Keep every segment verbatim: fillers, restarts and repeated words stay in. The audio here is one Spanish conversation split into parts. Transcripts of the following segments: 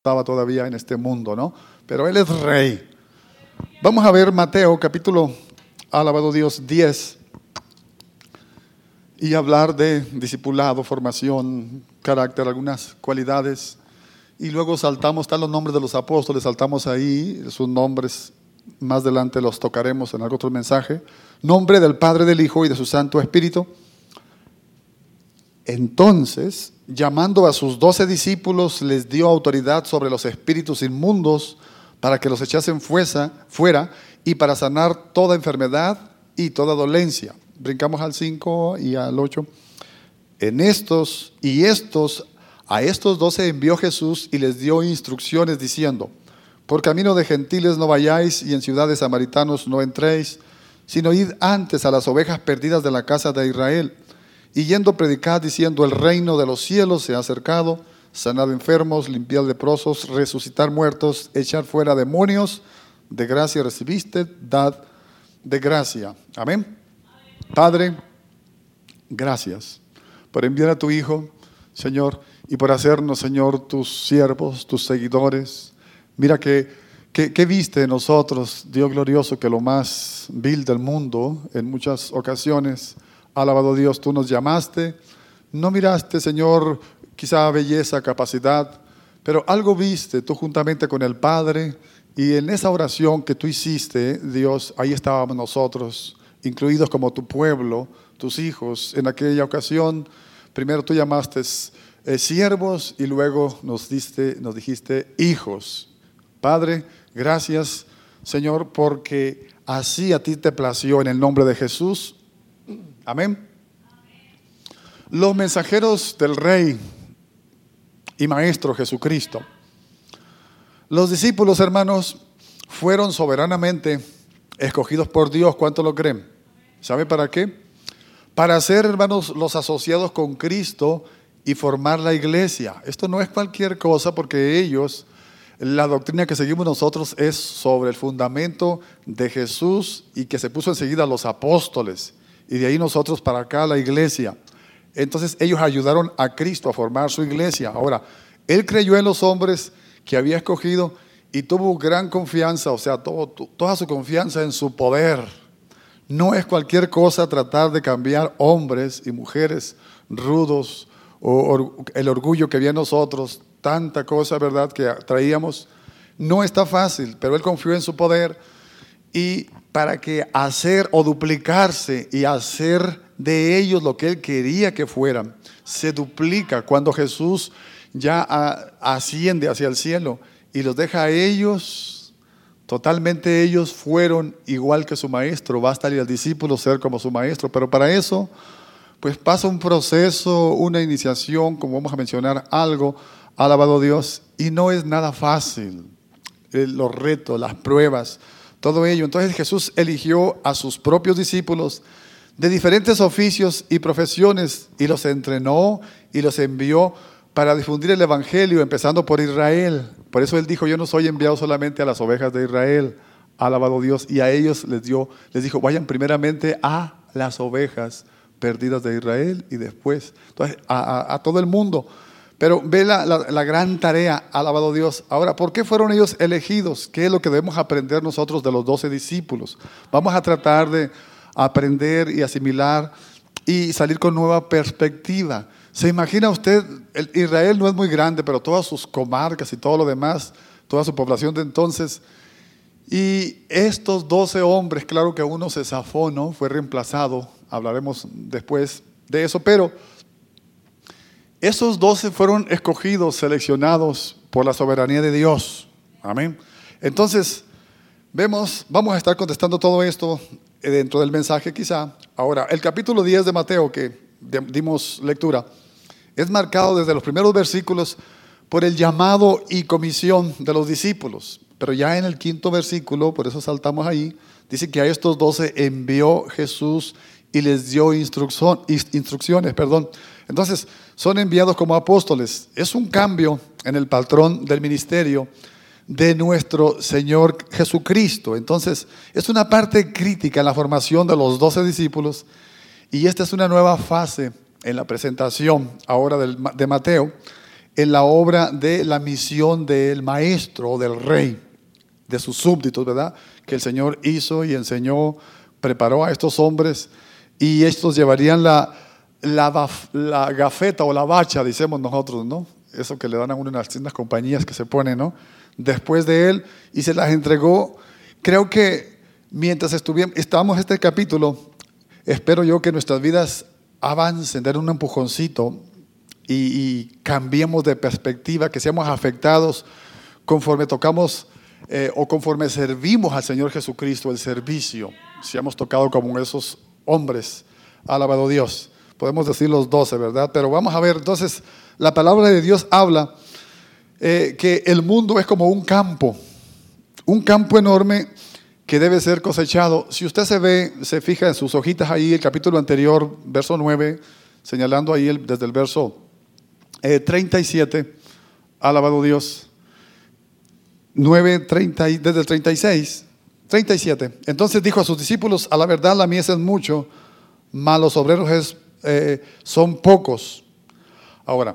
estaba todavía en este mundo, ¿no? Pero Él es Rey. Vamos a ver Mateo capítulo, alabado Dios, diez. Y hablar de discipulado, formación, carácter, algunas cualidades. Y luego saltamos, están los nombres de los apóstoles, saltamos ahí, sus nombres, más adelante los tocaremos en algún otro mensaje. Nombre del Padre, del Hijo y de su Santo Espíritu. Entonces, llamando a sus doce discípulos, les dio autoridad sobre los espíritus inmundos para que los echasen fuera y para sanar toda enfermedad y toda dolencia. Brincamos al cinco y al ocho. En estos y estos, a estos doce envió Jesús y les dio instrucciones diciendo: por camino de gentiles no vayáis y en ciudades samaritanos no entréis, sino id antes a las ovejas perdidas de la casa de Israel. Y yendo predicad diciendo: el reino de los cielos se ha acercado, sanad enfermos, limpiad leprosos, resucitar muertos, echar fuera demonios, de gracia recibiste, dad de gracia. Amén. Padre, gracias por enviar a tu Hijo, Señor, y por hacernos, Señor, tus siervos, tus seguidores. Mira que, que, que viste en nosotros, Dios glorioso, que lo más vil del mundo, en muchas ocasiones, alabado Dios, tú nos llamaste. No miraste, Señor, quizá belleza, capacidad, pero algo viste tú juntamente con el Padre, y en esa oración que tú hiciste, Dios, ahí estábamos nosotros, incluidos como tu pueblo, tus hijos. En aquella ocasión, primero tú llamaste eh, siervos y luego nos, diste, nos dijiste hijos. Padre, gracias, Señor, porque así a ti te plació en el nombre de Jesús. Amén. Los mensajeros del Rey y Maestro Jesucristo. Los discípulos, hermanos, fueron soberanamente escogidos por Dios. ¿Cuánto lo creen? ¿Sabe para qué? Para ser, hermanos, los asociados con Cristo y formar la iglesia. Esto no es cualquier cosa, porque ellos, la doctrina que seguimos nosotros es sobre el fundamento de Jesús y que se puso enseguida a los apóstoles. Y de ahí nosotros para acá la iglesia. Entonces ellos ayudaron a Cristo a formar su iglesia. Ahora, Él creyó en los hombres que había escogido y tuvo gran confianza, o sea, todo, toda su confianza en su poder. No es cualquier cosa tratar de cambiar hombres y mujeres rudos, o or, el orgullo que había en nosotros, tanta cosa, ¿verdad?, que traíamos. No está fácil, pero Él confió en su poder. Y para que hacer o duplicarse y hacer de ellos lo que Él quería que fueran, se duplica cuando Jesús ya asciende hacia el cielo y los deja a ellos. Totalmente ellos fueron igual que su maestro. Basta al discípulo ser como su maestro, pero para eso pues pasa un proceso, una iniciación, como vamos a mencionar algo, alabado Dios, y no es nada fácil. Los retos, las pruebas, todo ello. Entonces Jesús eligió a sus propios discípulos de diferentes oficios y profesiones y los entrenó y los envió para difundir el evangelio, empezando por Israel. Por eso Él dijo: yo no soy enviado solamente a las ovejas de Israel, alabado Dios. Y a ellos les dio, les dijo: vayan primeramente a las ovejas perdidas de Israel y después entonces, a, a, a todo el mundo. Pero ve la, la, la gran tarea, alabado Dios. Ahora, ¿por qué fueron ellos elegidos? ¿Qué es lo que debemos aprender nosotros de los doce discípulos? Vamos a tratar de aprender y asimilar y salir con nueva perspectiva. ¿Se imagina usted? El Israel no es muy grande, pero todas sus comarcas y todo lo demás, toda su población de entonces. Y estos doce hombres, claro que uno se zafó, ¿no? Fue reemplazado, hablaremos después de eso, pero esos doce fueron escogidos, seleccionados por la soberanía de Dios. Amén. Entonces, vemos, vamos a estar contestando todo esto dentro del mensaje quizá. Ahora, el capítulo diez de Mateo que dimos lectura, es marcado desde los primeros versículos por el llamado y comisión de los discípulos. Pero ya en el quinto versículo, por eso saltamos ahí, dice que a estos doce envió Jesús y les dio instrucción, instrucciones. Perdón. Entonces, son enviados como apóstoles. Es un cambio en el patrón del ministerio de nuestro Señor Jesucristo. Entonces, es una parte crítica en la formación de los doce discípulos. Y esta es una nueva fase en la presentación ahora de Mateo, en la obra de la misión del maestro, del rey, de sus súbditos, ¿verdad? Que el Señor hizo y enseñó, preparó a estos hombres, y estos llevarían la, la, la gafeta o la bacha, decimos nosotros, ¿no? Eso que le dan a uno en las, en las compañías que se pone, ¿no? Después de él, y se las entregó. Creo que mientras estuvimos, estábamos en este capítulo, espero yo que nuestras vidas avancen, den un empujoncito y, y cambiemos de perspectiva, que seamos afectados conforme tocamos eh, o conforme servimos al Señor Jesucristo, el servicio. Seamos tocados como esos hombres, alabado Dios. Podemos decir los doce, ¿verdad? Pero vamos a ver, entonces, la palabra de Dios habla eh, que el mundo es como un campo, un campo enorme que debe ser cosechado. Si usted se ve, se fija en sus hojitas ahí, el capítulo anterior, verso nueve, señalando ahí el, desde el verso eh, treinta y siete, alabado Dios, nueve, treinta, desde el treinta y seis, treinta y siete. Entonces dijo a sus discípulos: a la verdad la mies es mucho, mas los obreros es, eh, son pocos. Ahora,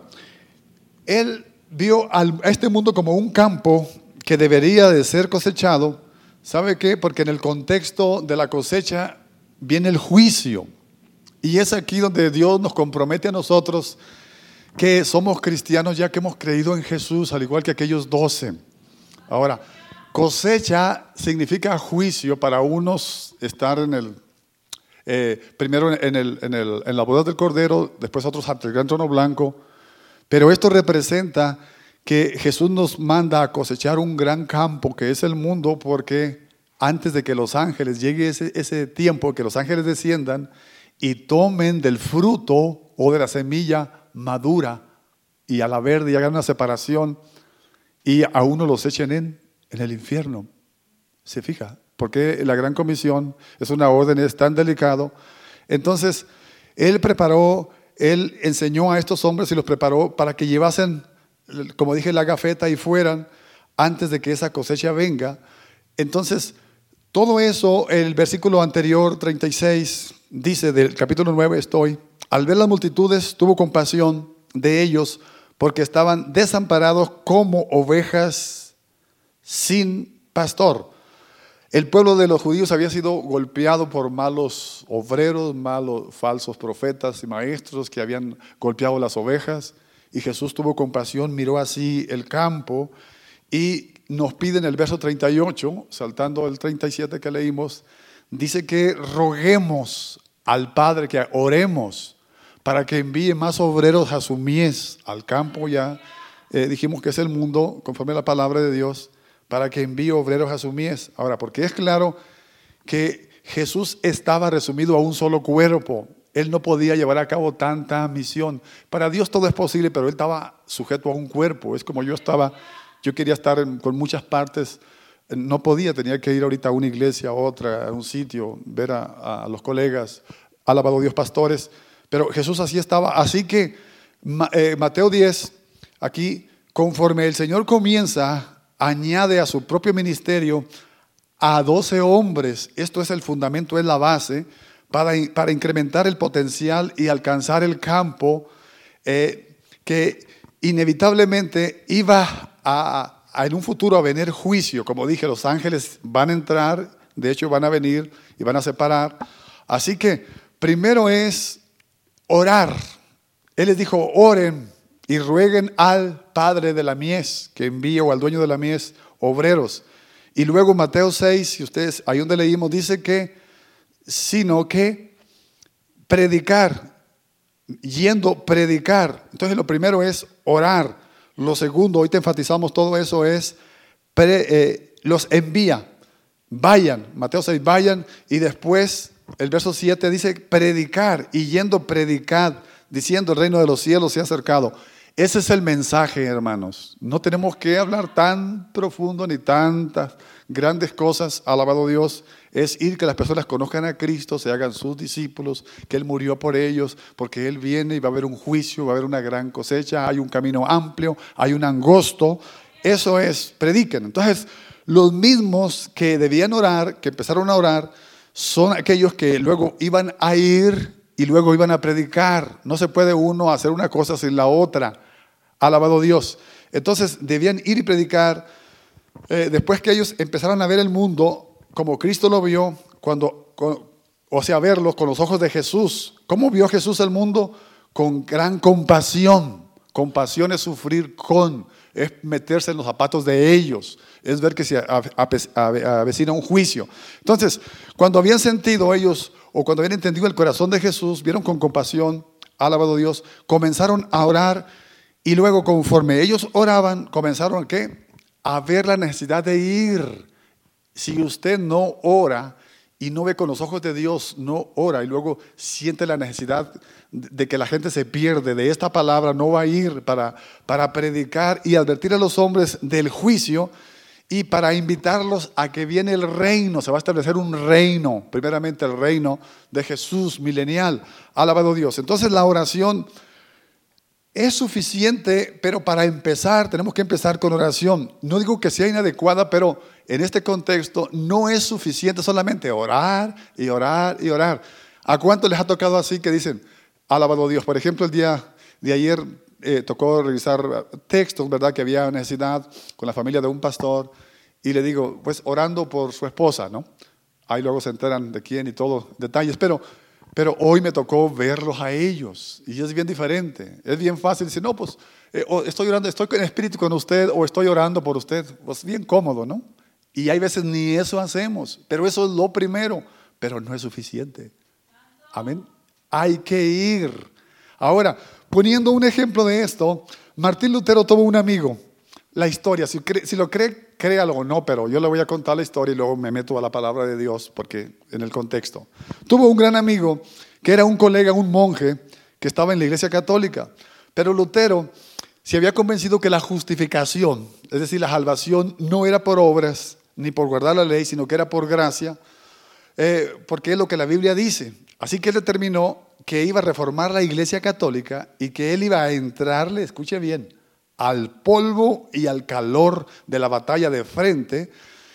él vio al, a este mundo como un campo que debería de ser cosechado. ¿Sabe qué? Porque en el contexto de la cosecha viene el juicio. Y es aquí donde Dios nos compromete a nosotros que somos cristianos ya que hemos creído en Jesús, al igual que aquellos doce. Ahora, cosecha significa juicio. Para unos estar en el, eh, primero en, el, en, el, en la boda del Cordero, después otros ante el gran trono blanco. Pero esto representa que Jesús nos manda a cosechar un gran campo que es el mundo, porque antes de que los ángeles, llegue ese, ese tiempo, que los ángeles desciendan y tomen del fruto o de la semilla madura y a la verde y hagan una separación y a uno los echen en, en el infierno. ¿Se fija? Porque la gran comisión es una orden, es tan delicado. Entonces, Él preparó, Él enseñó a estos hombres y los preparó para que llevasen, como dije, la gafeta y fueran antes de que esa cosecha venga. Entonces, todo eso, el versículo anterior, treinta y seis, dice del capítulo nueve, estoy, al ver las multitudes, tuvo compasión de ellos, porque estaban desamparados como ovejas sin pastor. El pueblo de los judíos había sido golpeado por malos obreros, malos falsos profetas y maestros que habían golpeado las ovejas. Y Jesús tuvo compasión, miró así el campo y nos pide en el verso treinta y ocho, saltando el treinta y siete que leímos, dice que roguemos al Padre, que oremos para que envíe más obreros a su mies, al campo ya, eh, dijimos que es el mundo, conforme a la palabra de Dios, para que envíe obreros a su mies. Ahora, porque es claro que Jesús estaba resumido a un solo cuerpo. Él no podía llevar a cabo tanta misión. Para Dios todo es posible, pero Él estaba sujeto a un cuerpo. Es como yo estaba, yo quería estar en, con muchas partes, no podía, tenía que ir ahorita a una iglesia, a otra, a un sitio, ver a, a los colegas, alabado Dios, pastores. Pero Jesús así estaba. Así que eh, Mateo diez, aquí, conforme el Señor comienza, añade a su propio ministerio a doce hombres. Esto es el fundamento, es la base, Para, para incrementar el potencial y alcanzar el campo eh, que inevitablemente iba a, a en un futuro a venir juicio. Como dije, los ángeles van a entrar, de hecho van a venir y van a separar. Así que primero es orar. Él les dijo: oren y rueguen al Padre de la mies que envíe, o al dueño de la mies, obreros. Y luego Mateo seis, si ustedes, ahí donde leímos, dice que sino que predicar, yendo predicar. Entonces lo primero es orar. Lo segundo, hoy te enfatizamos todo eso, es pre, eh, los envía, vayan, Mateo seis, vayan. Y después el verso siete dice predicar, y yendo predicad, diciendo el reino de los cielos se ha acercado. Ese es el mensaje, hermanos. No tenemos que hablar tan profundo ni tantas grandes cosas, alabado Dios. Es ir, que las personas conozcan a Cristo, se hagan sus discípulos, que Él murió por ellos, porque Él viene y va a haber un juicio, va a haber una gran cosecha, hay un camino amplio, hay un angosto. Eso es, prediquen. Entonces, los mismos que debían orar, que empezaron a orar, son aquellos que luego iban a ir y luego iban a predicar. No se puede uno hacer una cosa sin la otra. Alabado Dios. Entonces debían ir y predicar. Eh, después que ellos empezaron a ver el mundo como Cristo lo vio, cuando, con, o sea, verlo con los ojos de Jesús. ¿Cómo vio Jesús el mundo? Con gran compasión. Compasión es sufrir con, es meterse en los zapatos de ellos, es ver que se avecina un juicio. Entonces, cuando habían sentido ellos, o cuando habían entendido el corazón de Jesús, vieron con compasión, alabado Dios, comenzaron a orar, y luego conforme ellos oraban, comenzaron ¿a qué? A ver la necesidad de ir. Si usted no ora y no ve con los ojos de Dios, no ora, y luego siente la necesidad de que la gente se pierde de esta palabra, no va a ir para, para predicar y advertir a los hombres del juicio, y para invitarlos a que viene el reino. Se va a establecer un reino, primeramente el reino de Jesús milenial. Alabado Dios. Entonces la oración es suficiente, pero para empezar tenemos que empezar con oración. No digo que sea inadecuada, pero en este contexto no es suficiente solamente orar y orar y orar. ¿A cuánto les ha tocado así que dicen, alabado Dios? Por ejemplo, el día de ayer eh, tocó revisar textos, ¿verdad? Que había necesidad con la familia de un pastor, y le digo, pues orando por su esposa, ¿no? Ahí luego se enteran de quién y todo, detalles, pero... Pero hoy me tocó verlos a ellos y es bien diferente. Es bien fácil decir, no, pues eh, estoy orando, estoy en espíritu con usted o estoy orando por usted. Pues bien cómodo, ¿no? Y hay veces ni eso hacemos, pero eso es lo primero, pero no es suficiente. Amén. Hay que ir. Ahora, poniendo un ejemplo de esto, Martín Lutero tuvo un amigo. La historia, si, cree, si lo cree, créalo o no, pero yo le voy a contar la historia y luego me meto a la palabra de Dios porque en el contexto. Tuvo un gran amigo que era un colega, un monje que estaba en la iglesia católica, pero Lutero se había convencido que la justificación, es decir, la salvación no era por obras ni por guardar la ley, sino que era por gracia, eh, porque es lo que la Biblia dice. Así que él determinó que iba a reformar la iglesia católica y que él iba a entrarle, escuche bien, al polvo y al calor de la batalla de frente.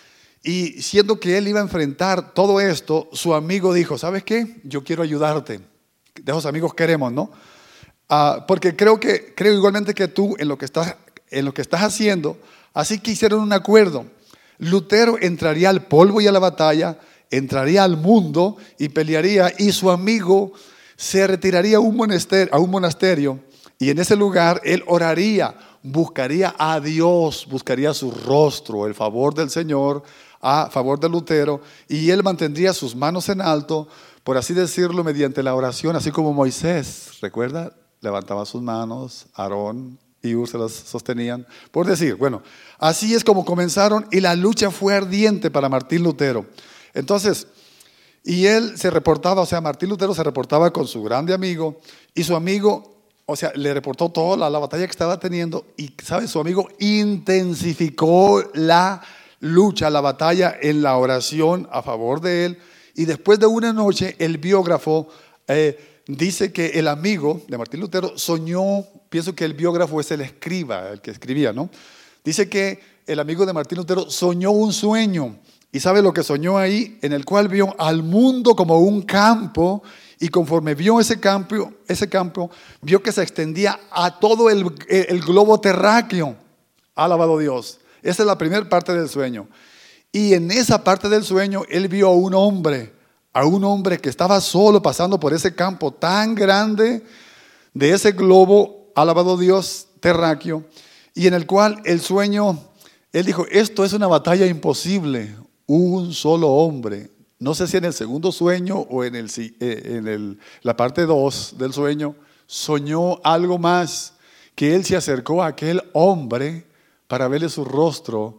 Y siendo que él iba a enfrentar todo esto, su amigo dijo, ¿sabes qué? Yo quiero ayudarte. De esos amigos queremos, ¿no? Uh, porque creo que creo igualmente que tú en lo que estás, en lo que estás haciendo. Así que hicieron un acuerdo. Lutero entraría al polvo y a la batalla, entraría al mundo y pelearía, y su amigo se retiraría a un monasterio, a un monasterio, y en ese lugar él oraría, buscaría a Dios, buscaría su rostro, el favor del Señor a favor de Lutero, y él mantendría sus manos en alto, por así decirlo, mediante la oración, así como Moisés, ¿recuerda? Levantaba sus manos, Aarón y Ur se las sostenían, por decir, bueno, así es como comenzaron, y la lucha fue ardiente para Martín Lutero. Entonces, y él se reportaba, o sea, Martín Lutero se reportaba con su grande amigo, y su amigo, o sea, le reportó toda la, la batalla que estaba teniendo, y, ¿sabe? Su amigo intensificó la lucha, la batalla en la oración a favor de él, y después de una noche, el biógrafo eh, dice que el amigo de Martín Lutero soñó, pienso que el biógrafo es el escriba, el que escribía, ¿no? Dice que el amigo de Martín Lutero soñó un sueño, y ¿sabe lo que soñó ahí? En el cual vio al mundo como un campo, y conforme vio ese campo, ese campo, vio que se extendía a todo el, el globo terráqueo. Alabado Dios. Esa es la primera parte del sueño. Y en esa parte del sueño, él vio a un hombre, a un hombre que estaba solo pasando por ese campo tan grande de ese globo, alabado Dios, terráqueo, y en el cual el sueño, él dijo, esto es una batalla imposible, un solo hombre. No sé si en el segundo sueño o en, el, en el, la parte dos del sueño, soñó algo más, que él se acercó a aquel hombre para verle su rostro,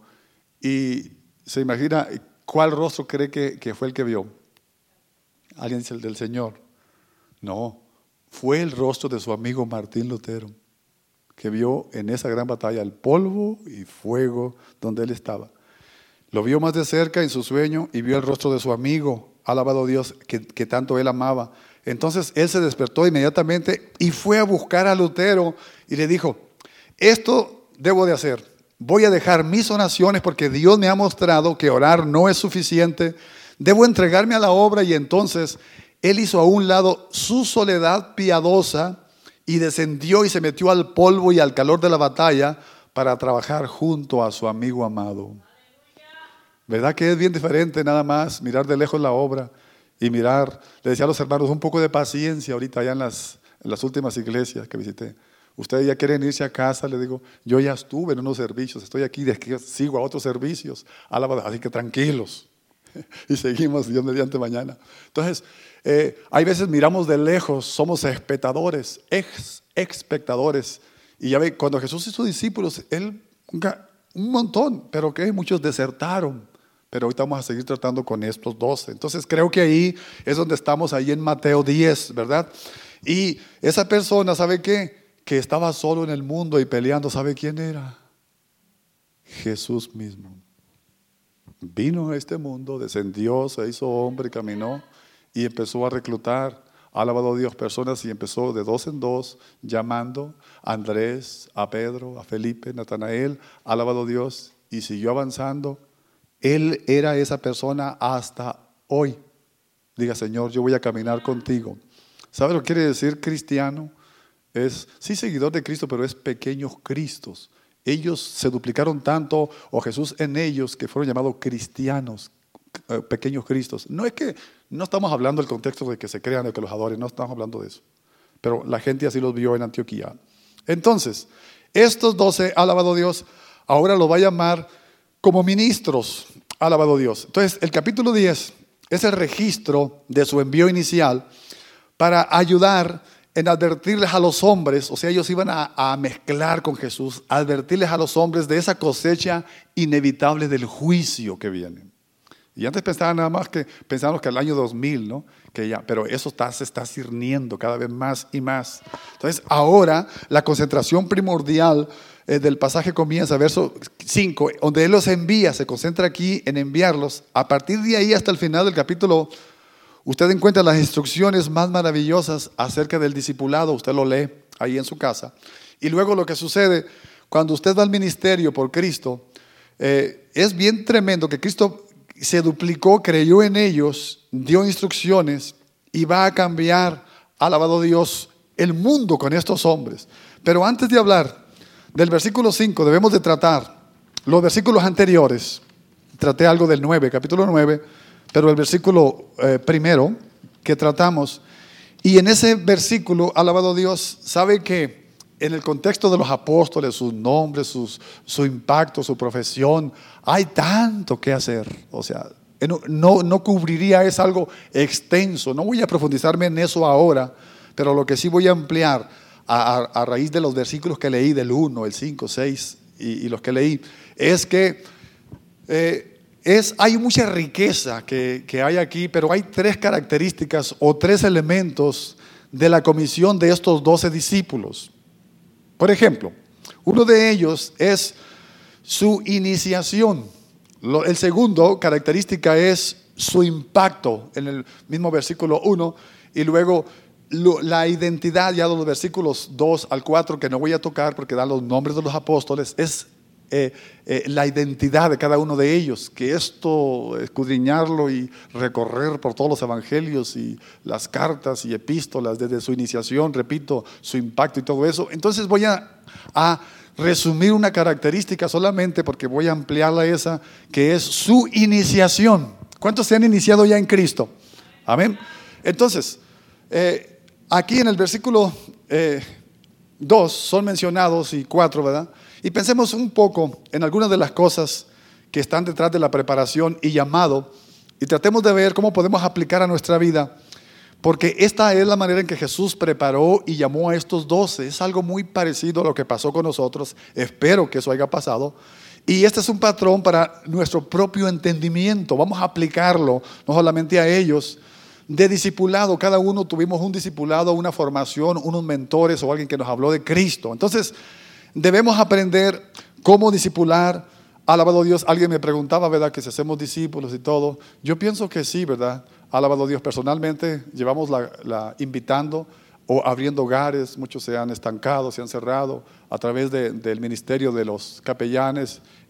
y se imagina cuál rostro cree que, que fue el que vio. ¿Alguien dice el del Señor? No, fue el rostro de su amigo Martín Lutero, que vio en esa gran batalla el polvo y fuego donde él estaba. Lo vio más de cerca en su sueño y vio el rostro de su amigo, alabado Dios, que, que tanto él amaba. Entonces él se despertó inmediatamente y fue a buscar a Lutero y le dijo, esto debo de hacer, voy a dejar mis oraciones porque Dios me ha mostrado que orar no es suficiente, debo entregarme a la obra. Y entonces él hizo a un lado su soledad piadosa y descendió y se metió al polvo y al calor de la batalla para trabajar junto a su amigo amado. ¿Verdad que es bien diferente nada más mirar de lejos la obra y mirar? Le decía a los hermanos, un poco de paciencia ahorita allá en las, en las últimas iglesias que visité. Ustedes ya quieren irse a casa, le digo, yo ya estuve en unos servicios, estoy aquí, de que sigo a otros servicios, así que tranquilos. Y seguimos, Dios mediante, mañana. Entonces, eh, hay veces miramos de lejos, somos espectadores, ex, espectadores. Y ya ve, cuando Jesús hizo discípulos, Él, un montón, pero que muchos desertaron. Pero ahorita vamos a seguir tratando con estos doce. Entonces creo que ahí es donde estamos, ahí en Mateo diez, ¿verdad? Y esa persona, ¿sabe qué? Que estaba solo en el mundo y peleando, ¿sabe quién era? Jesús mismo. Vino a este mundo, descendió, se hizo hombre, caminó y empezó a reclutar, alabado Dios, personas, y empezó de dos en dos, llamando a Andrés, a Pedro, a Felipe, Natanael, alabado Dios, y siguió avanzando. Él era esa persona hasta hoy. Diga, Señor, yo voy a caminar contigo. ¿Sabe lo que quiere decir cristiano? Es, sí, seguidor de Cristo, pero es pequeños Cristos. Ellos se duplicaron tanto, o Jesús en ellos, que fueron llamados cristianos, eh, pequeños Cristos. No es que, no estamos hablando del contexto de que se crean o que los adoren, no estamos hablando de eso. Pero la gente así los vio en Antioquía. Entonces, estos doce, alabado Dios, ahora los va a llamar como ministros, alabado Dios. Entonces, el capítulo diez es el registro de su envío inicial para ayudar en advertirles a los hombres, o sea, ellos iban a, a mezclar con Jesús, advertirles a los hombres de esa cosecha inevitable del juicio que viene. Y antes pensaban nada más que, pensábamos que el año dos mil, ¿no? Que ya, pero eso está, se está cirniendo cada vez más y más. Entonces, ahora la concentración primordial eh, del pasaje comienza, verso cinco, donde Él los envía, se concentra aquí en enviarlos. A partir de ahí hasta el final del capítulo, usted encuentra las instrucciones más maravillosas acerca del discipulado. Usted lo lee ahí en su casa. Y luego lo que sucede cuando usted va al ministerio por Cristo, eh, es bien tremendo que Cristo se duplicó, creyó en ellos, dio instrucciones y va a cambiar, alabado Dios, el mundo con estos hombres. Pero antes de hablar del versículo cinco, debemos de tratar los versículos anteriores. Traté algo del nueve, capítulo nueve, pero el versículo eh, primero que tratamos, y en ese versículo, alabado Dios, sabe que en el contexto de los apóstoles, sus nombres, sus, su impacto, su profesión, hay tanto que hacer. O sea, no, no, no cubriría, es algo extenso. No voy a profundizarme en eso ahora, pero lo que sí voy a ampliar a, a, a raíz de los versículos que leí, del uno, el cinco, seis y, y los que leí, es que eh, Es, hay mucha riqueza que, que hay aquí, pero hay tres características o tres elementos de la comisión de estos doce discípulos. Por ejemplo, uno de ellos es su iniciación. Lo, el segundo característica es su impacto, en el mismo versículo uno, y luego lo, la identidad, ya de los versículos dos al cuatro, que no voy a tocar porque dan los nombres de los apóstoles, es Eh, eh, la identidad de cada uno de ellos, que esto, escudriñarlo y recorrer por todos los evangelios y las cartas y epístolas desde su iniciación, repito, su impacto y todo eso. Entonces voy a, a resumir una característica solamente, porque voy a ampliarla esa, que es su iniciación. ¿Cuántos se han iniciado ya en Cristo? Amén. Entonces, eh, aquí en el versículo eh, dos son mencionados, y cuatro, ¿verdad? Y pensemos un poco en algunas de las cosas que están detrás de la preparación y llamado, y tratemos de ver cómo podemos aplicar a nuestra vida, porque esta es la manera en que Jesús preparó y llamó a estos doce. Es algo muy parecido a lo que pasó con nosotros. Espero que eso haya pasado. Y este es un patrón para nuestro propio entendimiento. Vamos a aplicarlo no solamente a ellos. De discipulado, cada uno tuvimos un discipulado, una formación, unos mentores o alguien que nos habló de Cristo. Entonces, debemos aprender cómo discipular. Alabado Dios. Alguien me preguntaba, ¿verdad?, que si hacemos discípulos y todo. Yo pienso que sí, ¿verdad? Alabado Dios. Personalmente llevamos la, la invitando o abriendo hogares. Muchos se han estancado, se han cerrado a través de, del ministerio de los capellanes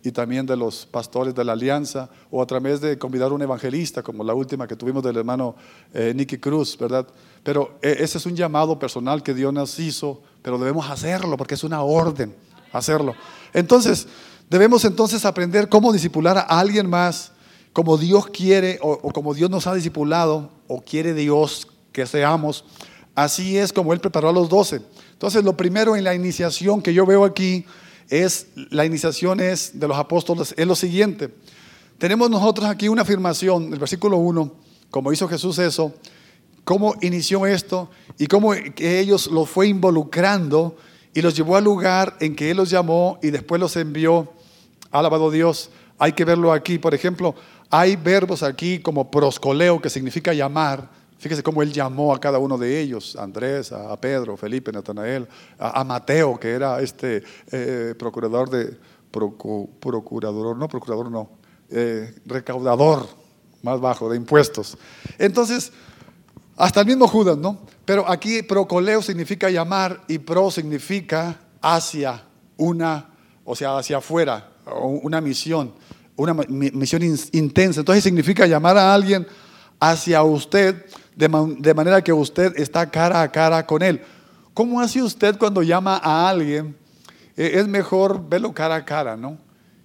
y también de los pastores de la alianza, o a través de convidar a un evangelista, como la última que tuvimos del hermano eh, Nicky Cruz, ¿verdad? Pero eh, ese es un llamado personal que Dios nos hizo, pero debemos hacerlo porque es una orden hacerlo. Entonces, debemos entonces aprender cómo discipular a alguien más, como Dios quiere o, o como Dios nos ha discipulado o quiere Dios que seamos. Así es como Él preparó a los doce. Entonces, lo primero en la iniciación que yo veo aquí es, la iniciación es de los apóstoles, es lo siguiente. Tenemos nosotros aquí una afirmación, el versículo uno, como hizo Jesús eso, cómo inició esto y cómo que ellos los fue involucrando y los llevó al lugar en que Él los llamó y después los envió. Alabado Dios. Hay que verlo aquí. Por ejemplo, hay verbos aquí como proscoleo, que significa llamar. Fíjese cómo Él llamó a cada uno de ellos, a Andrés, a Pedro, Felipe, Natanael, a, a Mateo, que era este eh, procurador de, procu, procurador, no, procurador no, eh, recaudador más bajo de impuestos. Entonces, hasta el mismo Judas, ¿no? Pero aquí procoleo significa llamar y pro significa hacia una, o sea, hacia afuera, una misión, una misión intensa. Entonces significa llamar a alguien hacia usted de, man, de manera que usted está cara a cara con él. ¿Cómo hace usted cuando llama a alguien? Eh, es mejor verlo cara a cara, ¿no?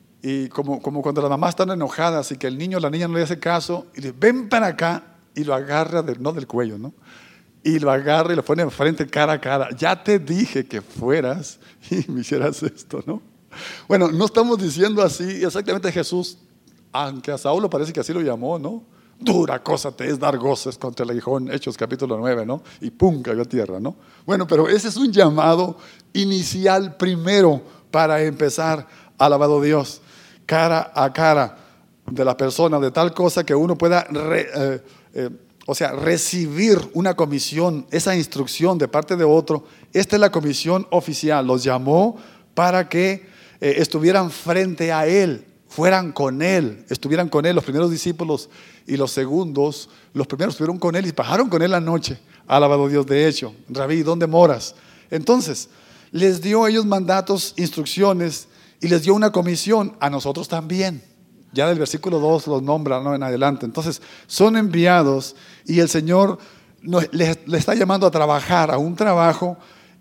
Y como, como cuando las mamás están enojadas y que el niño o la niña no le hace caso y le dice, ven para acá, y lo agarra, de, no del cuello, ¿no? Y lo agarra y lo pone enfrente cara a cara. Ya te dije que fueras y me hicieras esto, ¿no? Bueno, no estamos diciendo así exactamente Jesús, aunque a Saulo parece que así lo llamó, ¿no? Dura cosa te es dar goces contra el aguijón, Hechos capítulo nueve, ¿no? Y pum, cayó a tierra, ¿no? Bueno, pero ese es un llamado inicial primero para empezar, alabado Dios, cara a cara de la persona, de tal cosa que uno pueda, re, eh, eh, o sea, recibir una comisión, esa instrucción de parte de otro. Esta es la comisión oficial, los llamó para que eh, estuvieran frente a Él, fueran con Él, estuvieran con Él. Los primeros discípulos y los segundos, los primeros estuvieron con Él y pasaron con Él la noche. Alabado Dios. De hecho, Rabí, ¿dónde moras? Entonces, les dio a ellos mandatos, instrucciones y les dio una comisión a nosotros también. Ya del versículo dos los nombra, ¿no? En adelante. Entonces, son enviados y el Señor les, les está llamando a trabajar, a un trabajo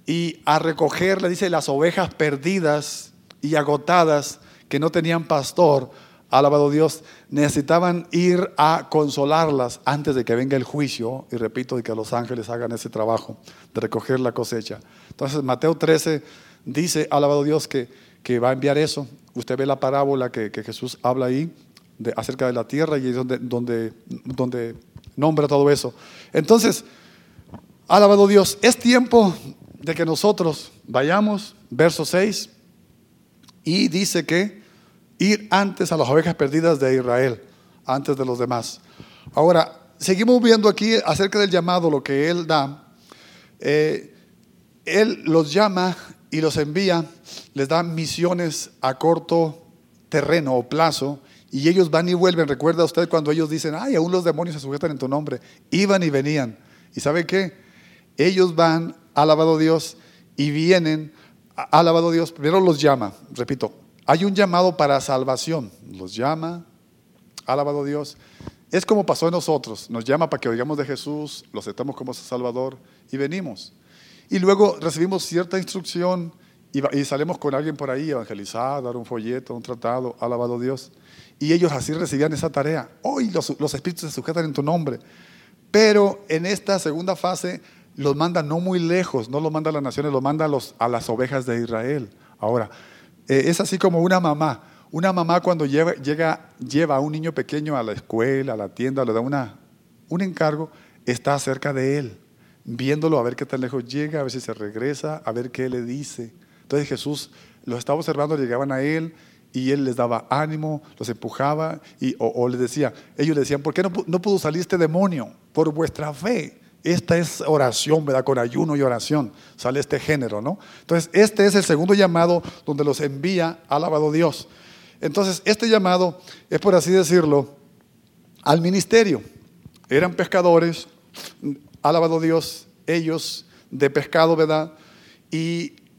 y a recoger, le dice, las ovejas perdidas y agotadas que no tenían pastor. Alabado Dios, necesitaban ir a consolarlas antes de que venga el juicio, y repito, de que los ángeles hagan ese trabajo de recoger la cosecha. Entonces Mateo trece dice, alabado Dios, que, que va a enviar eso. Usted ve la parábola que, que Jesús habla ahí de, acerca de la tierra, y es donde, donde, donde nombra todo eso. Entonces, alabado Dios, es tiempo de que nosotros vayamos, verso seis, y dice que ir antes a las ovejas perdidas de Israel, antes de los demás. Ahora, seguimos viendo aquí acerca del llamado, lo que Él da. Eh, él los llama y los envía, les da misiones a corto terreno o plazo, y ellos van y vuelven. Recuerda usted cuando ellos dicen, ay, aún los demonios se sujetan en tu nombre. Iban y venían. ¿Y sabe qué? Ellos van, alabado Dios, y vienen, alabado Dios. Primero los llama, repito, hay un llamado para salvación. Los llama, alabado Dios. Es como pasó en nosotros. Nos llama para que oigamos de Jesús, lo aceptamos como Salvador y venimos. Y luego recibimos cierta instrucción y, y salimos con alguien por ahí, evangelizar, dar un folleto, un tratado, alabado Dios. Y ellos así recibían esa tarea. Hoy los, los espíritus se sujetan en tu nombre. Pero en esta segunda fase los manda no muy lejos, no los manda a las naciones, los manda a, los, a las ovejas de Israel. Ahora, eh, es así como una mamá. Una mamá cuando lleva, llega, lleva a un niño pequeño a la escuela, a la tienda, le da una, un encargo, está cerca de él, viéndolo a ver qué tan lejos llega, a ver si se regresa, a ver qué le dice. Entonces Jesús los estaba observando, llegaban a él y él les daba ánimo, los empujaba y, o, o les decía, ellos le decían, ¿por qué no, no pudo salir este demonio? Por vuestra fe. Esta es oración, ¿verdad? Con ayuno y oración sale este género, ¿no? Entonces este es el segundo llamado donde los envía, alabado Dios. Entonces este llamado es, por así decirlo, al ministerio. Eran pescadores, alabado Dios, ellos de pescado, ¿verdad? Y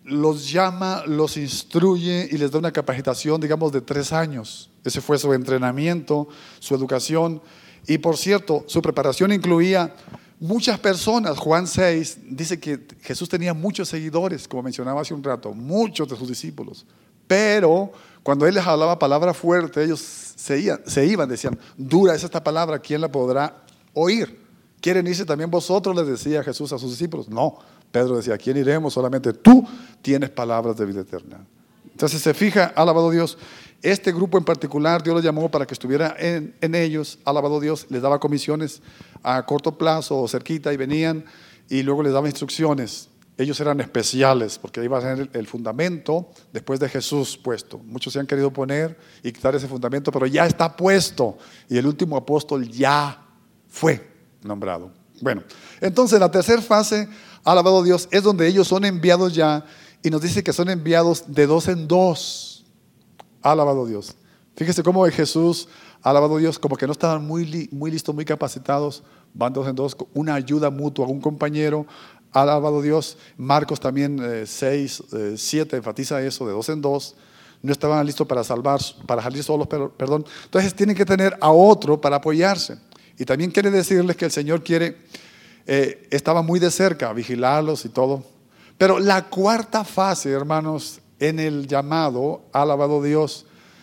los llama, los instruye y les da una capacitación, digamos, de tres años. Ese fue su entrenamiento, su educación. Y por cierto, su preparación incluía muchas personas. Juan seis dice que Jesús tenía muchos seguidores, como mencionaba hace un rato, muchos de sus discípulos. Pero cuando Él les hablaba palabra fuerte, ellos se iban, se iban, decían, dura es esta palabra, ¿quién la podrá oír? ¿Quieren irse también vosotros?, les decía Jesús a sus discípulos. No, Pedro decía, ¿a quién iremos? Solamente tú tienes palabras de vida eterna. Entonces se fija, alabado Dios, este grupo en particular Dios lo llamó para que estuviera en, en ellos, alabado Dios, les daba comisiones a corto plazo o cerquita y venían y luego les daba instrucciones. Ellos eran especiales porque iba a ser el, el fundamento después de Jesús puesto. Muchos se han querido poner y quitar ese fundamento, pero ya está puesto y el último apóstol ya fue nombrado. Bueno, entonces la tercera fase, alabado Dios, es donde ellos son enviados ya y nos dice que son enviados de dos en dos. Alabado Dios. Fíjese cómo Jesús, alabado Dios, como que no estaban muy, li, muy listos, muy capacitados, van dos en dos, una ayuda mutua, un compañero, alabado Dios. Marcos también eh, seis, eh, siete enfatiza eso, de dos en dos. No estaban listos para salvar, para salir solos, pero, perdón. Entonces tienen que tener a otro para apoyarse. Y también quiere decirles que el Señor quiere, eh, estaba muy de cerca, vigilarlos y todo. Pero la cuarta fase, hermanos, en el llamado, alabado Dios,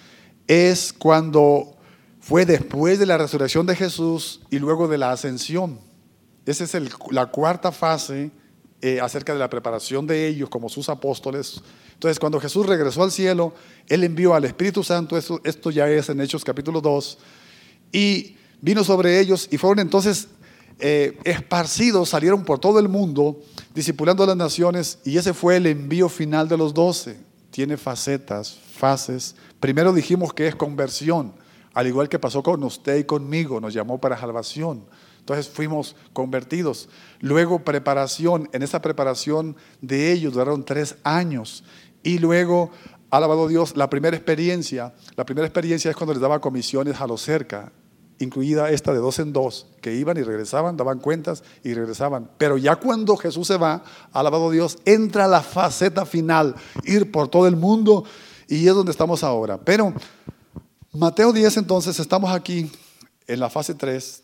es cuando fue después de la resurrección de Jesús y luego de la ascensión. Esa es el, la cuarta fase eh, acerca de la preparación de ellos como sus apóstoles. Entonces, cuando Jesús regresó al cielo, Él envió al Espíritu Santo, esto, esto ya es en Hechos capítulo dos, y vino sobre ellos y fueron entonces eh, esparcidos, salieron por todo el mundo, discipulando a las naciones, y ese fue el envío final de los doce. Tiene facetas, fases. Primero dijimos que es conversión, al igual que pasó con usted y conmigo, nos llamó para salvación. Entonces fuimos convertidos. Luego preparación, en esa preparación de ellos duraron tres años. Y luego, alabado Dios, la primera experiencia, la primera experiencia es cuando les daba comisiones a los cerca, incluida esta de dos en dos, que iban y regresaban, daban cuentas y regresaban. Pero ya cuando Jesús se va, alabado Dios, entra la faceta final, ir por todo el mundo, y es donde estamos ahora. Pero Mateo diez, entonces, estamos aquí en la fase tres,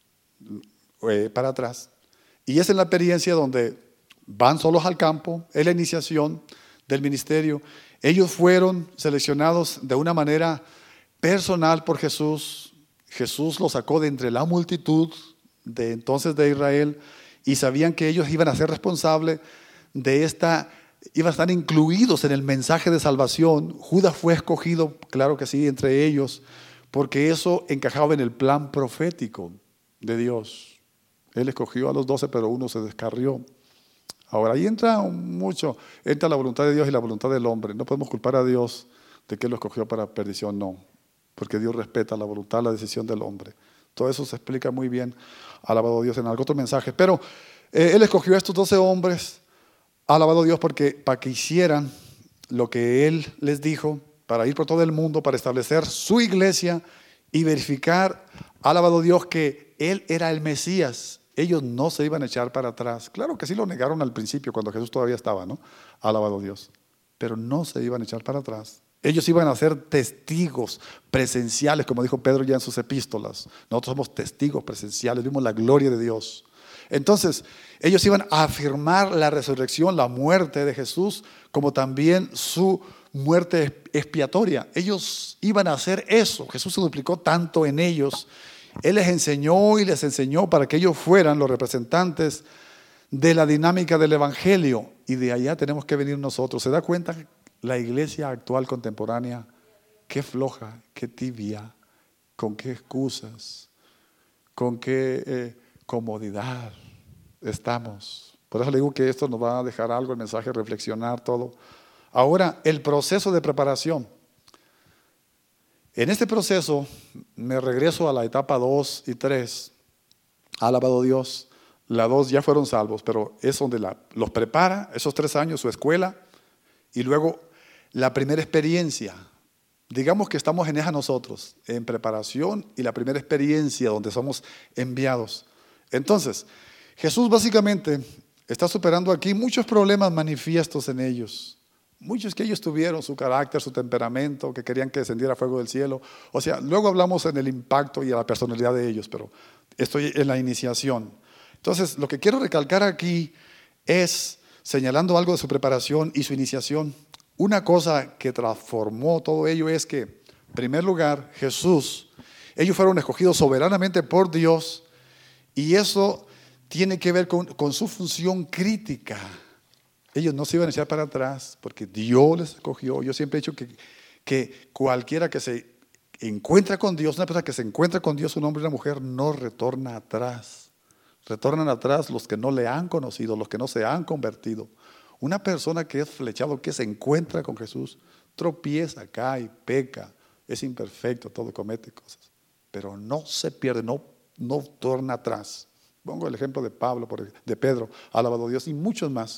eh, para atrás, y es en la experiencia donde van solos al campo, es la iniciación del ministerio. Ellos fueron seleccionados de una manera personal por Jesús. Jesús los sacó de entre la multitud de entonces de Israel y sabían que ellos iban a ser responsables de esta, iban a estar incluidos en el mensaje de salvación. Judas fue escogido, claro que sí, entre ellos, porque eso encajaba en el plan profético de Dios. Él escogió a los doce, pero uno se descarrió. Ahora, ahí entra mucho, entra la voluntad de Dios y la voluntad del hombre. No podemos culpar a Dios de que Él lo escogió para perdición, no. Porque Dios respeta la voluntad, la decisión del hombre. Todo eso se explica muy bien, alabado Dios, en algún otro mensaje. Pero eh, Él escogió a estos doce hombres, alabado Dios, porque para que hicieran lo que Él les dijo, para ir por todo el mundo, para establecer su iglesia y verificar, alabado Dios, que Él era el Mesías. Ellos no se iban a echar para atrás. Claro que sí lo negaron al principio, cuando Jesús todavía estaba, ¿no? Alabado Dios. Pero no se iban a echar para atrás. Ellos iban a ser testigos presenciales, como dijo Pedro ya en sus epístolas. Nosotros somos testigos presenciales, vimos la gloria de Dios. Entonces, ellos iban a afirmar la resurrección, la muerte de Jesús, como también su muerte expiatoria. Ellos iban a hacer eso. Jesús se duplicó tanto en ellos. Él les enseñó y les enseñó para que ellos fueran los representantes de la dinámica del evangelio. Y de allá tenemos que venir nosotros. ¿Se da cuenta? La iglesia actual contemporánea, qué floja, qué tibia, con qué excusas, con qué eh, comodidad estamos. Por eso le digo que esto nos va a dejar algo, el mensaje, reflexionar todo. Ahora, el proceso de preparación. En este proceso, me regreso a la etapa dos y tres. Alabado Dios, la dos ya fueron salvos, pero es donde la, los prepara, esos tres años, su escuela, y luego la primera experiencia. Digamos que estamos en esa nosotros, en preparación y la primera experiencia donde somos enviados. Entonces, Jesús básicamente está superando aquí muchos problemas manifiestos en ellos. Muchos que ellos tuvieron, su carácter, su temperamento, que querían que descendiera fuego del cielo. O sea, luego hablamos en el impacto y la personalidad de ellos, pero estoy en la iniciación. Entonces, lo que quiero recalcar aquí es, señalando algo de su preparación y su iniciación, una cosa que transformó todo ello es que, en primer lugar, Jesús, ellos fueron escogidos soberanamente por Dios, y eso tiene que ver con, con su función crítica. Ellos no se iban a echar para atrás porque Dios les escogió. Yo siempre he dicho que, que cualquiera que se encuentra con Dios, una persona que se encuentra con Dios, un hombre y una mujer, no retorna atrás. Retornan atrás los que no le han conocido, los que no se han convertido. Una persona que es flechado, que se encuentra con Jesús, tropieza, cae, peca, es imperfecto, todo comete cosas, pero no se pierde, no, no torna atrás. Pongo el ejemplo de Pablo, de Pedro, alabado Dios, y muchos más.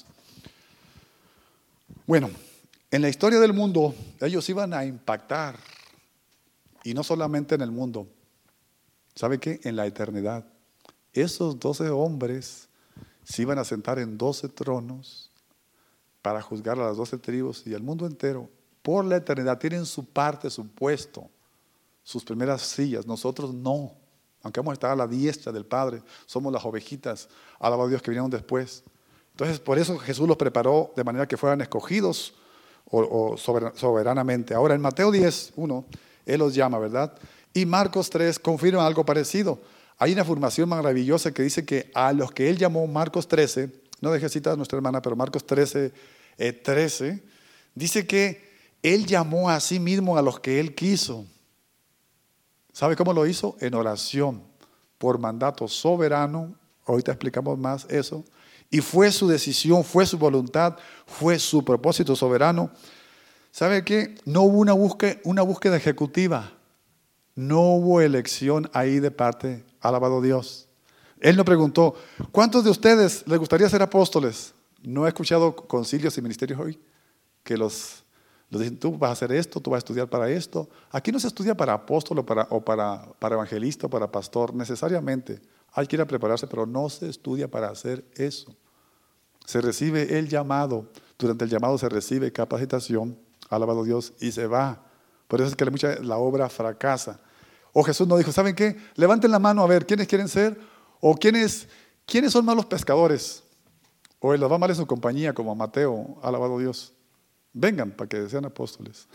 Bueno, en la historia del mundo, ellos iban a impactar, y no solamente en el mundo, ¿sabe qué? En la eternidad. Esos doce hombres se iban a sentar en doce tronos para juzgar a las doce tribus y al mundo entero por la eternidad. Tienen su parte, su puesto, sus primeras sillas. Nosotros no, aunque vamos a estar a la diestra del Padre, somos las ovejitas, alaba a Dios, que vinieron después. Entonces, por eso Jesús los preparó de manera que fueran escogidos o, o soberanamente. Ahora, en Mateo diez, uno, Él los llama, ¿verdad? Y Marcos tres confirma algo parecido. Hay una afirmación maravillosa que dice que a los que Él llamó, Marcos trece, no deje citar a nuestra hermana, pero Marcos trece, eh, trece, dice que Él llamó a sí mismo a los que Él quiso. ¿Sabe cómo lo hizo? En oración, por mandato soberano. Ahorita explicamos más eso. Y fue su decisión, fue su voluntad, fue su propósito soberano. ¿Sabe qué? No hubo una búsqueda, una búsqueda ejecutiva. No hubo elección ahí de parte, alabado Dios. Él no preguntó, ¿cuántos de ustedes les gustaría ser apóstoles? No he escuchado concilios y ministerios hoy que los, los dicen, tú vas a hacer esto, tú vas a estudiar para esto. Aquí no se estudia para apóstol o para, o para, para evangelista o para pastor necesariamente. Hay que ir a prepararse, pero no se estudia para hacer eso. Se recibe el llamado. Durante el llamado se recibe capacitación, alabado Dios, y se va. Por eso es que la, mucha, la obra fracasa. O Jesús no dijo, ¿saben qué? Levanten la mano a ver, ¿quiénes quieren ser? O ¿quiénes, ¿quiénes son malos pescadores? O él los va mal en su compañía, como Mateo, alabado Dios. Vengan para que sean apóstoles.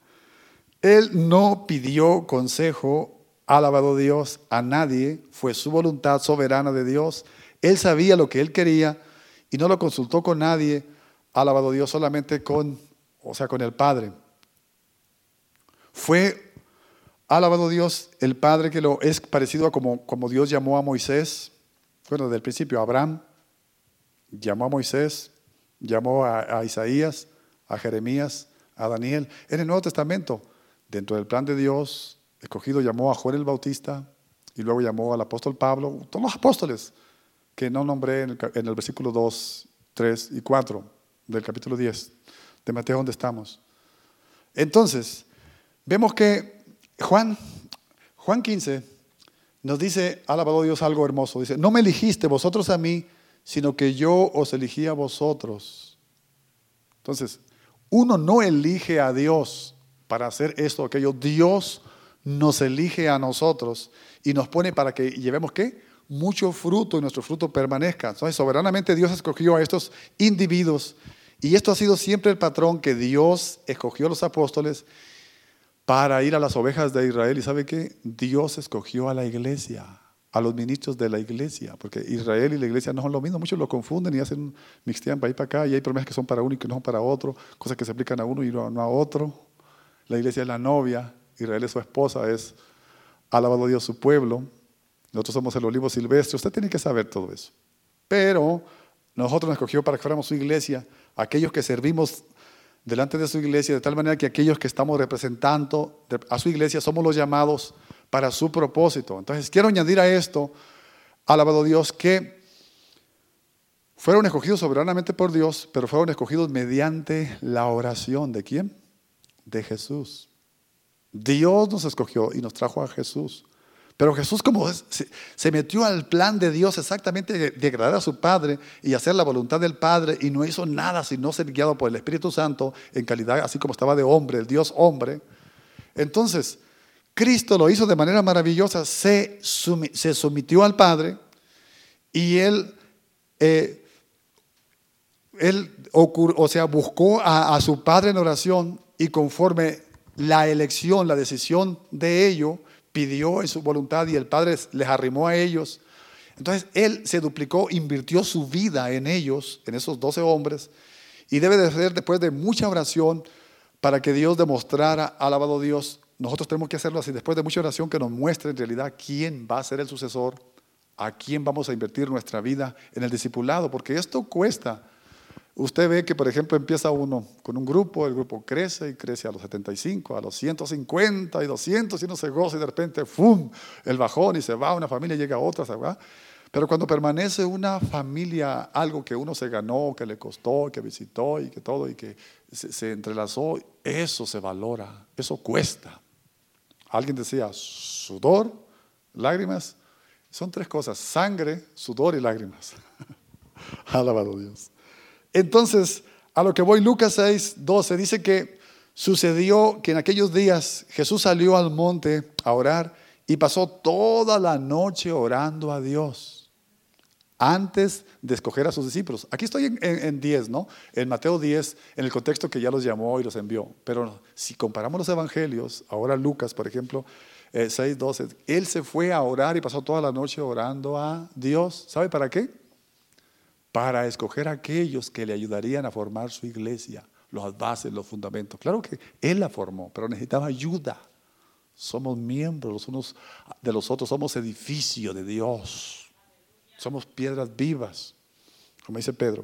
Él no pidió consejo, alabado Dios, a nadie. Fue su voluntad soberana de Dios. Él sabía lo que él quería y no lo consultó con nadie, alabado Dios, solamente con, o sea, con el Padre. Fue, alabado Dios, el Padre que lo es parecido a como, como Dios llamó a Moisés. Bueno, desde el principio, Abraham llamó a Moisés, llamó a, a Isaías, a Jeremías, a Daniel. En el Nuevo Testamento, dentro del plan de Dios, escogido llamó a Juan el Bautista y luego llamó al apóstol Pablo, todos los apóstoles que no nombré en el, en el versículo dos, tres y cuatro del capítulo diez de Mateo, donde estamos. Entonces, vemos que Juan, Juan quince nos dice, alabado Dios, algo hermoso. Dice, no me eligiste vosotros a mí, sino que yo os elegí a vosotros. Entonces, uno no elige a Dios para hacer esto o aquello. Dios nos elige a nosotros y nos pone para que llevemos, ¿qué? Mucho fruto y nuestro fruto permanezca. Entonces, soberanamente Dios escogió a estos individuos y esto ha sido siempre el patrón, que Dios escogió a los apóstoles para ir a las ovejas de Israel. ¿Y sabe qué? Dios escogió a la iglesia, a los ministros de la iglesia, porque Israel y la iglesia no son lo mismo. Muchos lo confunden y hacen mixtean para ir para acá, y hay promesas que son para uno y que no son para otro, cosas que se aplican a uno y no a otro. La iglesia es la novia, Israel es su esposa, es, alabado Dios, su pueblo. Nosotros somos el olivo silvestre. Usted tiene que saber todo eso. Pero nosotros nos escogió para que fuéramos su iglesia, aquellos que servimos delante de su iglesia, de tal manera que aquellos que estamos representando a su iglesia somos los llamados para su propósito. Entonces quiero añadir a esto, alabado Dios, que fueron escogidos soberanamente por Dios, pero fueron escogidos mediante la oración. ¿De quién? De Jesús. Dios nos escogió y nos trajo a Jesús. Pero Jesús como es, se, se metió al plan de Dios exactamente de, de agradar a su Padre y hacer la voluntad del Padre, y no hizo nada sino ser guiado por el Espíritu Santo en calidad, así como estaba de hombre, el Dios hombre. Entonces, Cristo lo hizo de manera maravillosa, se, sumi, se sometió al Padre y Él, eh, él ocur, o sea, buscó a, a su Padre en oración, y conforme la elección, la decisión de ello, pidió en su voluntad y el Padre les arrimó a ellos. Entonces Él se duplicó, invirtió su vida en ellos, en esos doce hombres, y debe de ser después de mucha oración para que Dios demostrara, alabado Dios. Nosotros tenemos que hacerlo así, después de mucha oración, que nos muestre en realidad quién va a ser el sucesor, a quién vamos a invertir nuestra vida en el discipulado, porque esto cuesta. Usted ve que, por ejemplo, empieza uno con un grupo, el grupo crece y crece a los setenta y cinco, a los ciento cincuenta y doscientos, y uno se goza y de repente, ¡fum!, el bajón, y se va una familia, llega otra, se va. Pero cuando permanece una familia, algo que uno se ganó, que le costó, que visitó y que todo, y que se, se entrelazó, eso se valora, eso cuesta. Alguien decía, sudor, lágrimas, son tres cosas: sangre, sudor y lágrimas. Alabado Dios. Entonces, a lo que voy, Lucas seis, doce, dice que sucedió que en aquellos días Jesús salió al monte a orar y pasó toda la noche orando a Dios antes de escoger a sus discípulos. Aquí estoy en, en, en diez, ¿no? En Mateo diez, en el contexto que ya los llamó y los envió. Pero si comparamos los evangelios, ahora Lucas, por ejemplo, eh, seis, doce, Él se fue a orar y pasó toda la noche orando a Dios. ¿Sabe para qué? Para escoger a aquellos que le ayudarían a formar su iglesia, las bases, los fundamentos. Claro que Él la formó, pero necesitaba ayuda. Somos miembros los unos de los otros, somos edificio de Dios. Somos piedras vivas, como dice Pedro.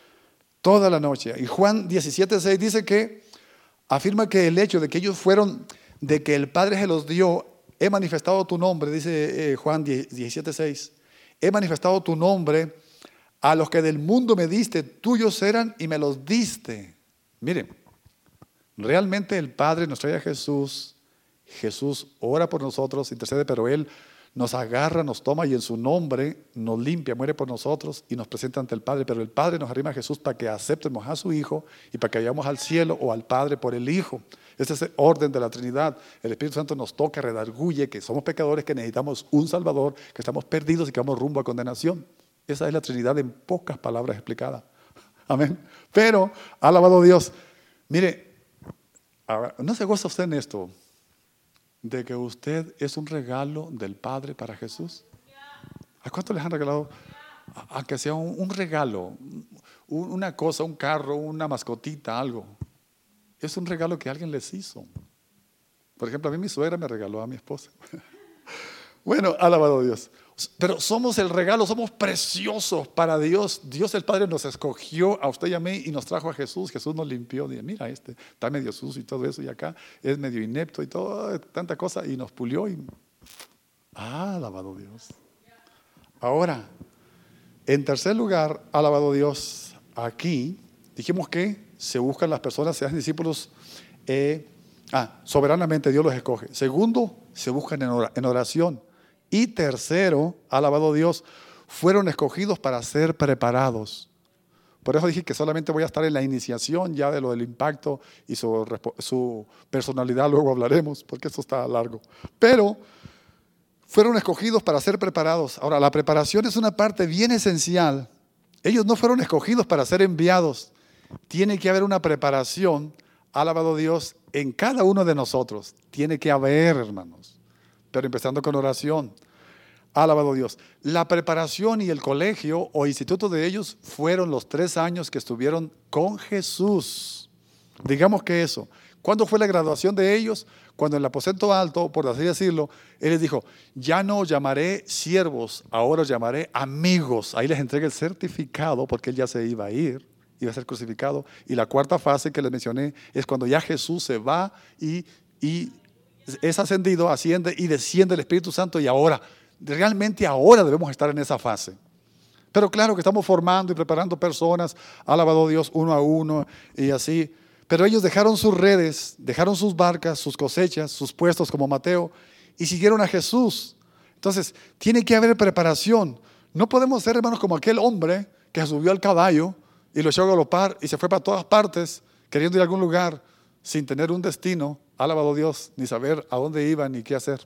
Toda la noche. Y Juan diecisiete, seis dice que afirma que el hecho de que ellos fueron, de que el Padre se los dio, he manifestado tu nombre, dice eh, Juan diecisiete, seis, he manifestado tu nombre a los que del mundo me diste, tuyos eran y me los diste. Miren, realmente el Padre nos trae a Jesús, Jesús ora por nosotros, intercede, pero Él nos agarra, nos toma y en su nombre nos limpia, muere por nosotros y nos presenta ante el Padre. Pero el Padre nos arrima a Jesús para que aceptemos a su Hijo y para que vayamos al cielo o al Padre por el Hijo. Este es el orden de la Trinidad. El Espíritu Santo nos toca, redarguye que somos pecadores, que necesitamos un Salvador, que estamos perdidos y que vamos rumbo a condenación. Esa es la Trinidad en pocas palabras explicada. Amén. Pero, alabado Dios, mire, ¿no se goza usted en esto? De que usted es un regalo del Padre para Jesús. ¿A cuánto les han regalado? A, a que sea un, un regalo, un, una cosa, un carro, una mascotita, algo. Es un regalo que alguien les hizo. Por ejemplo, a mí mi suegra me regaló a mi esposa. Bueno, alabado Dios. Pero somos el regalo, somos preciosos para Dios. Dios el Padre nos escogió a usted y a mí y nos trajo a Jesús. Jesús nos limpió. Dice, mira, este está medio sucio y todo eso, y acá es medio inepto y todo, tanta cosa, y nos pulió. Y... Ah, alabado Dios. Ahora, en tercer lugar, alabado Dios, aquí dijimos que se buscan las personas, se hacen discípulos. Eh, ah, soberanamente Dios los escoge. Segundo, se buscan en oración. Y tercero, alabado Dios, fueron escogidos para ser preparados. Por eso dije que solamente voy a estar en la iniciación ya de lo del impacto y su, su personalidad, luego hablaremos, porque esto está largo. Pero fueron escogidos para ser preparados. Ahora, la preparación es una parte bien esencial. Ellos no fueron escogidos para ser enviados. Tiene que haber una preparación, alabado Dios, en cada uno de nosotros. Tiene que haber, hermanos. Pero empezando con oración. Alabado Dios. La preparación y el colegio o instituto de ellos fueron los tres años que estuvieron con Jesús. Digamos que eso. ¿Cuándo fue la graduación de ellos? Cuando en el aposento alto, por así decirlo, Él les dijo, ya no os llamaré siervos, ahora os llamaré amigos. Ahí les entrega el certificado porque Él ya se iba a ir, iba a ser crucificado. Y la cuarta fase que les mencioné es cuando ya Jesús se va y... y es ascendido, asciende y desciende el Espíritu Santo, y ahora, realmente ahora debemos estar en esa fase. Pero claro que estamos formando y preparando personas, alabado Dios, uno a uno y así. Pero ellos dejaron sus redes, dejaron sus barcas, sus cosechas, sus puestos como Mateo y siguieron a Jesús. Entonces, tiene que haber preparación. No podemos ser, hermanos, como aquel hombre que subió al caballo y lo echó a galopar y se fue para todas partes, queriendo ir a algún lugar, sin tener un destino, alabado Dios, ni saber a dónde iba ni qué hacer.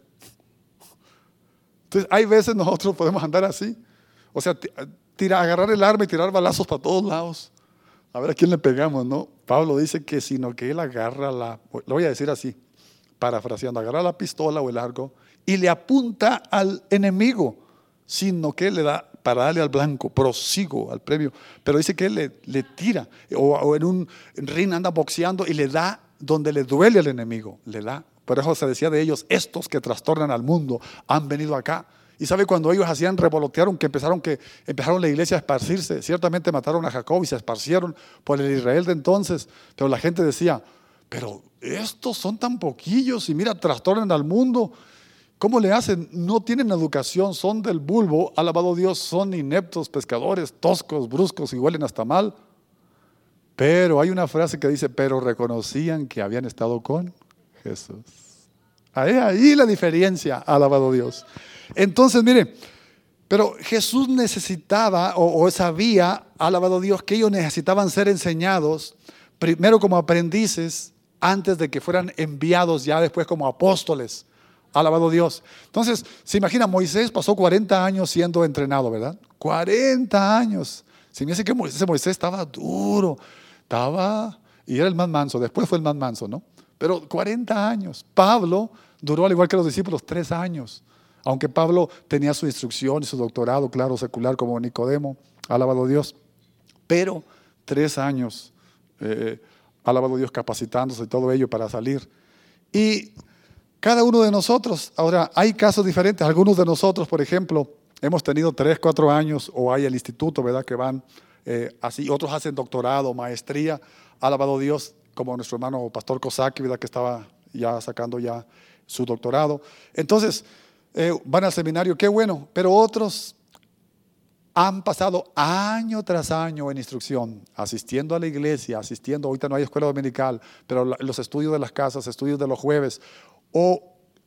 Entonces, hay veces nosotros podemos andar así. O sea, tira, agarrar el arma y tirar balazos para todos lados. A ver a quién le pegamos, ¿no? Pablo dice que sino que él agarra la, lo voy a decir así, parafraseando, agarra la pistola o el arco y le apunta al enemigo, sino que le da para darle al blanco, prosigo al premio. Pero dice que él le, le tira, o, o en un ring anda boxeando y le da donde le duele al enemigo, le da. Por eso se decía de ellos, estos que trastornan al mundo han venido acá. Y sabe, cuando ellos hacían, revolotearon, que empezaron, que empezaron la iglesia a esparcirse. Ciertamente mataron a Jacob y se esparcieron por el Israel de entonces. Pero la gente decía, pero estos son tan poquillos y mira, trastornan al mundo. ¿Cómo le hacen? No tienen educación, son del bulbo, alabado Dios, son ineptos, pescadores, toscos, bruscos y huelen hasta mal. Pero hay una frase que dice, pero reconocían que habían estado con Jesús. Ahí, ahí la diferencia, alabado Dios. Entonces, mire, pero Jesús necesitaba o, o sabía, alabado Dios, que ellos necesitaban ser enseñados, primero como aprendices, antes de que fueran enviados ya después como apóstoles. Alabado Dios. Entonces, se imagina, Moisés pasó cuarenta años siendo entrenado, ¿verdad? cuarenta años. Se me dice que Moisés, Moisés estaba duro, estaba, y era el más manso, después fue el más manso, ¿no? Pero cuarenta años. Pablo duró, al igual que los discípulos, tres años. Aunque Pablo tenía su instrucción y su doctorado, claro, secular, como Nicodemo, alabado Dios. Pero tres años, eh, alabado Dios, capacitándose y todo ello para salir. Y cada uno de nosotros, ahora hay casos diferentes. Algunos de nosotros, por ejemplo, hemos tenido tres, cuatro años, o hay el instituto, ¿verdad? Que van eh, así, otros hacen doctorado, maestría, alabado Dios, como nuestro hermano Pastor Kosaki, ¿verdad? Que estaba ya sacando ya su doctorado. Entonces, eh, van al seminario, qué bueno, pero otros han pasado año tras año en instrucción, asistiendo a la iglesia, asistiendo, ahorita no hay escuela dominical, pero la, los estudios de las casas, estudios de los jueves, o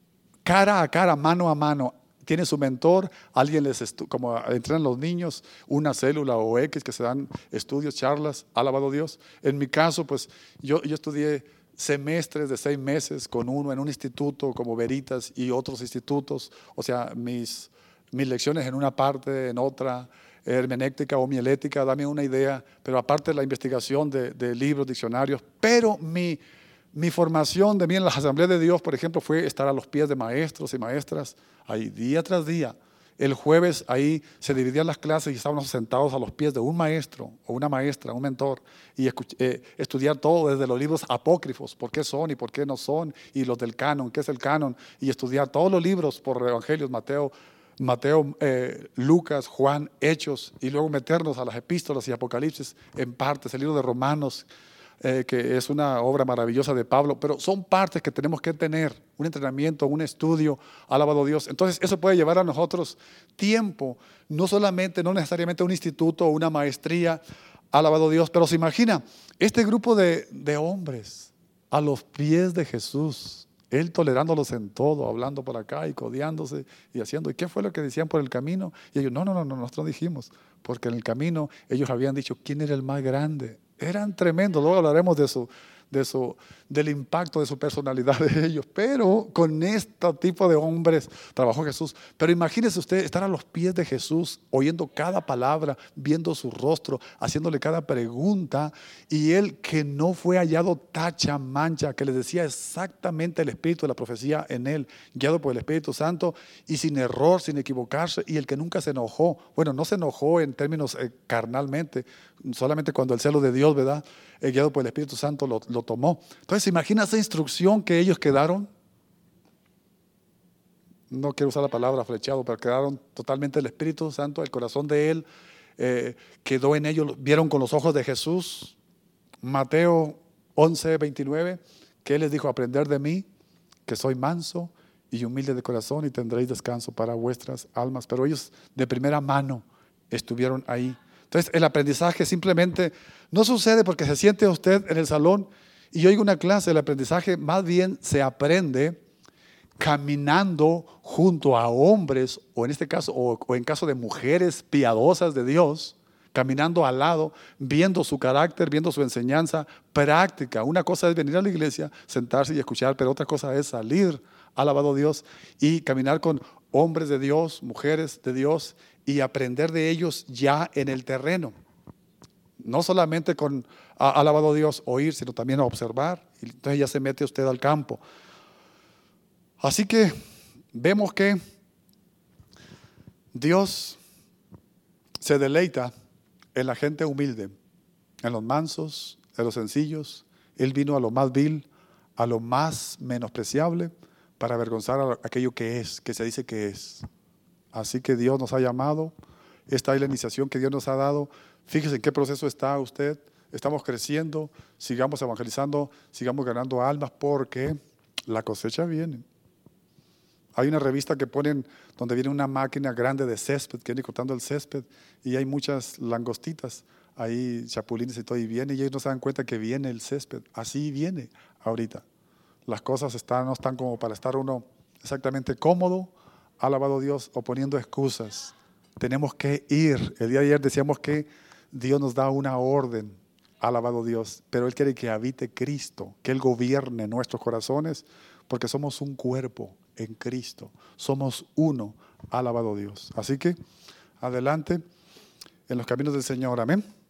cara a cara, mano a mano, tiene su mentor, alguien les, estu- como entrenan los niños, una célula o X que se dan estudios, charlas, alabado Dios. En mi caso, pues yo, yo estudié semestres de seis meses con uno en un instituto como Veritas y otros institutos, o sea, mis, mis lecciones en una parte, en otra, hermenéutica o mielética, dame una idea, pero aparte de la investigación de, de libros, diccionarios, pero mi... Mi formación de mí en la Asamblea de Dios, por ejemplo, fue estar a los pies de maestros y maestras, ahí día tras día. El jueves ahí se dividían las clases y estábamos sentados a los pies de un maestro o una maestra, un mentor, y eh, estudiar todo desde los libros apócrifos, por qué son y por qué no son, y los del canon, qué es el canon, y estudiar todos los libros por evangelios, Mateo, Mateo, eh, Lucas, Juan, Hechos, y luego meternos a las epístolas y Apocalipsis en partes, el libro de Romanos, Eh, que es una obra maravillosa de Pablo, pero son partes que tenemos que tener, un entrenamiento, un estudio, alabado Dios. Entonces eso puede llevar a nosotros tiempo, no solamente, no necesariamente un instituto o una maestría, alabado Dios, pero se imagina, este grupo de, de hombres a los pies de Jesús, Él tolerándolos en todo, hablando por acá y codeándose y haciendo, ¿y qué fue lo que decían por el camino? Y ellos, no, no, no, no nosotros dijimos, porque en el camino ellos habían dicho, ¿quién era el más grande? Eran tremendos, luego hablaremos de su, de su, del impacto de su personalidad de ellos, pero con este tipo de hombres trabajó Jesús. Pero imagínese usted estar a los pies de Jesús, oyendo cada palabra, viendo su rostro, haciéndole cada pregunta, y él que no fue hallado tacha, mancha, que le decía exactamente el espíritu de la profecía en él, guiado por el Espíritu Santo, y sin error, sin equivocarse, y el que nunca se enojó, bueno, no se enojó en términos eh, carnalmente, solamente cuando el celo de Dios, ¿verdad? Eh, guiado por el Espíritu Santo lo, lo tomó. Entonces, imagina esa instrucción que ellos quedaron, no quiero usar la palabra flechado, pero quedaron totalmente el Espíritu Santo, el corazón de Él eh, quedó en ellos, vieron con los ojos de Jesús. Mateo once, veintinueve, que Él les dijo, aprender de mí, que soy manso y humilde de corazón y tendréis descanso para vuestras almas. Pero ellos de primera mano estuvieron ahí. Entonces el aprendizaje simplemente no sucede porque se siente usted en el salón y oiga una clase. El aprendizaje más bien se aprende caminando junto a hombres, o en este caso, o, o en caso de mujeres piadosas de Dios, caminando al lado, viendo su carácter, viendo su enseñanza práctica. Una cosa es venir a la iglesia, sentarse y escuchar, pero otra cosa es salir, alabado Dios, y caminar con hombres de Dios, mujeres de Dios, y aprender de ellos ya en el terreno. No solamente con, a, alabado Dios, oír, sino también a observar. Y entonces ya se mete usted al campo. Así que vemos que Dios se deleita en la gente humilde, en los mansos, en los sencillos. Él vino a lo más vil, a lo más menospreciable, para avergonzar a aquello que es, que se dice que es. Así que Dios nos ha llamado. Esta es la iniciación que Dios nos ha dado. Fíjese en qué proceso está usted. Estamos creciendo, sigamos evangelizando, sigamos ganando almas, porque la cosecha viene. Hay una revista que ponen donde viene una máquina grande de césped que viene cortando el césped, y hay muchas langostitas, ahí chapulines y todo, y viene, y ellos no se dan cuenta que viene el césped. Así viene ahorita. Las cosas están, no están como para estar uno exactamente cómodo, alabado Dios, o poniendo excusas. Tenemos que ir. El día de ayer decíamos que Dios nos da una orden, alabado Dios, pero Él quiere que habite Cristo, que Él gobierne nuestros corazones, porque somos un cuerpo en Cristo, somos uno, alabado Dios. Así que adelante en los caminos del Señor, amén.